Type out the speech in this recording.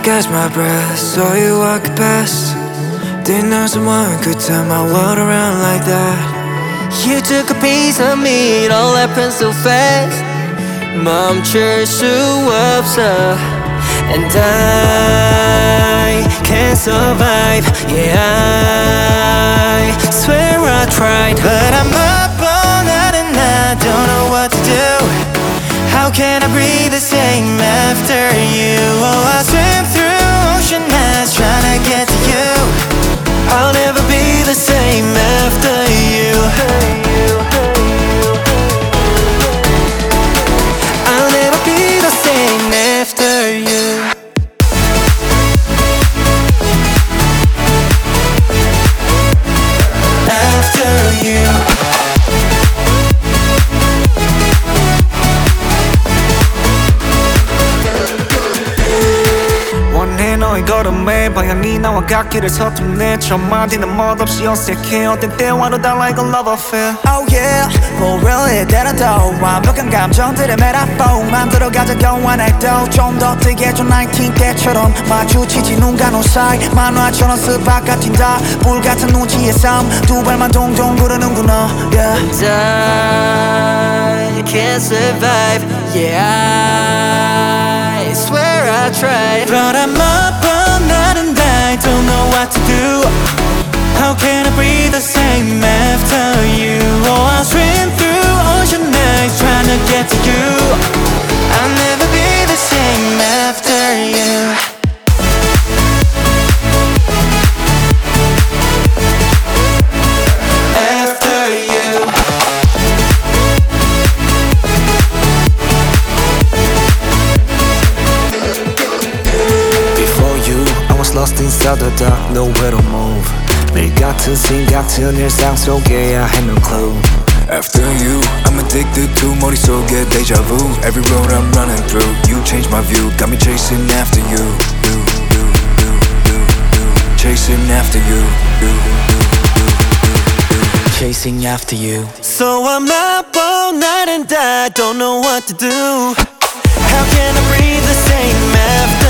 catch my breath, saw you walk past. Didn't know someone could turn my world around like that. You took a piece of me, it all happened so fast. 멈출 수 없어. And I can't survive. Yeah, I swear I tried, but I'm up all night and I don't know what to do. How can I breathe the same after you? Oh, I swim through ocean mass trying to get to you. I'll never be the same after you. I'll never be the same after you. After you. 원해 너의 걸음에 방향이 나와 같기를 서툴네 첫 마디는 멋없이 어색해 어떤 때와도 달라 이건 love affair. Oh yeah, 뭐 really 때려도 완벽한 감정들의 메타포 만들어가자 영원해도 좀 더 뜨게 해줘 19 때처럼 마주치지 눈과 눈 사이 만화처럼 스팟 같은 다 불같은 눈치의 싸움 두 발만 동동 구르는구나 yeah. And I can't survive. Yeah, I swear I tried, but I'm up all night and I don't know what to do. How can I breathe the same after you? Oh, I'll swim through ocean nights trying to get to you. I'll never be the same after you. After you. Before you, I was lost inside the dark, nowhere to move. 매일 같은 씬 같은 일상 속에 I had no clue. After you, I'm addicted to 머릿속에 deja vu. Every road I'm running through, you changed my view. Got me chasing after you. Chasing after you. Chasing after you. So I'm up all night and I don't know what to do. How can I breathe the same after